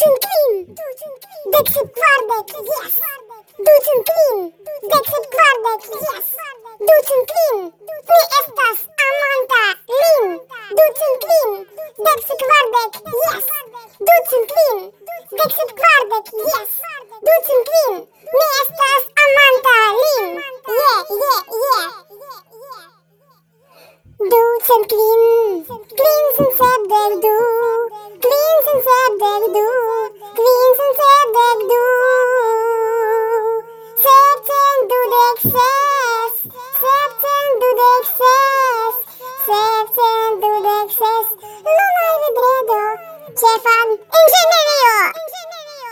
sunt clean. Decât Vardec, yes. Du sunt clean. Decât Vardec, yes. Du sunt clean. Mi estas amanta lin. Du sunt clean. Decât Vardec, yes. Du sunt clean. Decât Vardec, yes. Du sunt clean. Mi estas amanta lin. Yeah. Du sunt clean. Clean sunt sed du. Clean sunt sed du.